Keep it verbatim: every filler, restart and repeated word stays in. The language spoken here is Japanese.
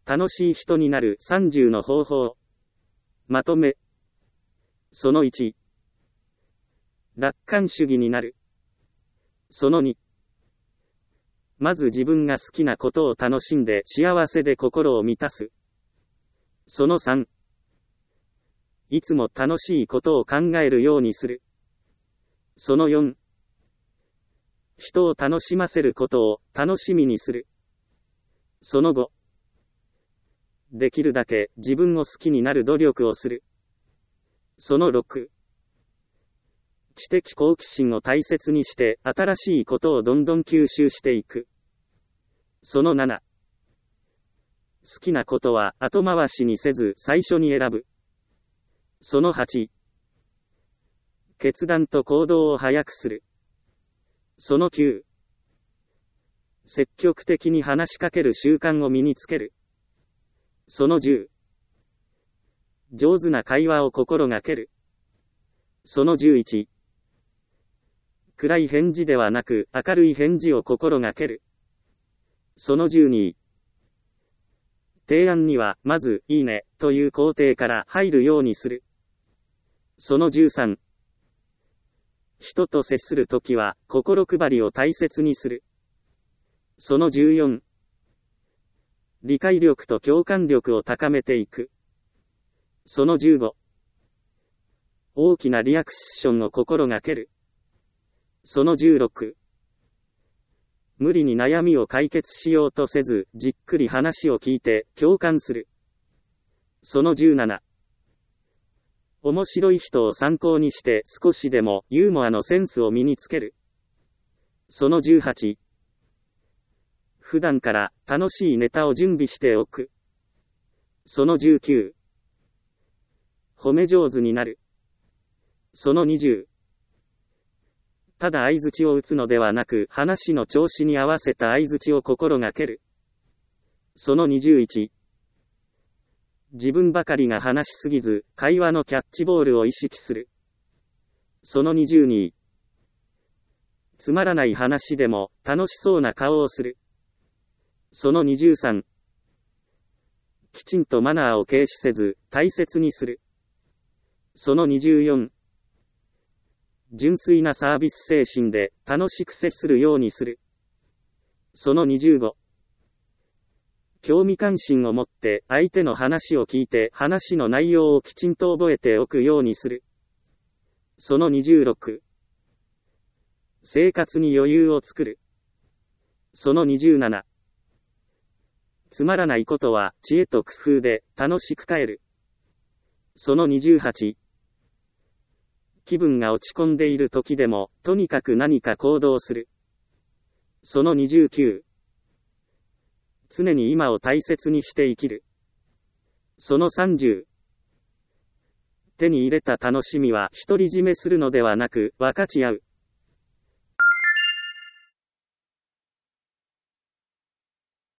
楽しい人になるさんじゅうの方法。まとめ。そのいち。楽観主義になる。そのに。まず自分が好きなことを楽しんで幸せで心を満たす。そのさん。いつも楽しいことを考えるようにする。そのよん。人を楽しませることを楽しみにする。そのご。できるだけ自分を好きになる努力をする。そのろく。知的好奇心を大切にして新しいことをどんどん吸収していく。そのなな。好きなことは後回しにせず最初に選ぶ。そのはち。決断と行動を早くする。そのきゅう。積極的に話しかける習慣を身につける。そのじゅう。上手な会話を心がける。そのじゅういち。暗い返事ではなく明るい返事を心がける。そのじゅうに。提案にはまずいいねという肯定から入るようにする。そのじゅうさん。人と接するときは心配りを大切にする。そのじゅうよん。理解力と共感力を高めていく。そのじゅうご。大きなリアクションを心がける。そのじゅうろく。無理に悩みを解決しようとせず、じっくり話を聞いて共感する。そのじゅうなな。面白い人を参考にして少しでもユーモアのセンスを身につける。そのじゅうはち。普段から楽しいネタを準備しておく。そのじゅうきゅう。褒め上手になる。そのにじゅう。ただ相槌を打つのではなく話の調子に合わせた相槌を心がける。そのにじゅういち。自分ばかりが話しすぎず会話のキャッチボールを意識する。そのにじゅうに。つまらない話でも楽しそうな顔をする。そのにじゅうさん。きちんとマナーを軽視せず大切にする。そのにじゅうよん。純粋なサービス精神で楽しく接するようにする。そのにじゅうご。興味関心を持って相手の話を聞いて話の内容をきちんと覚えておくようにする。そのにじゅうろく。生活に余裕を作る。そのにじゅうなな。つまらないことは知恵と工夫で楽しく変える。そのにじゅうはち。気分が落ち込んでいる時でもとにかく何か行動する。そのにじゅうきゅう。常に今を大切にして生きる。そのさんじゅう。手に入れた楽しみは独り占めするのではなく分かち合う。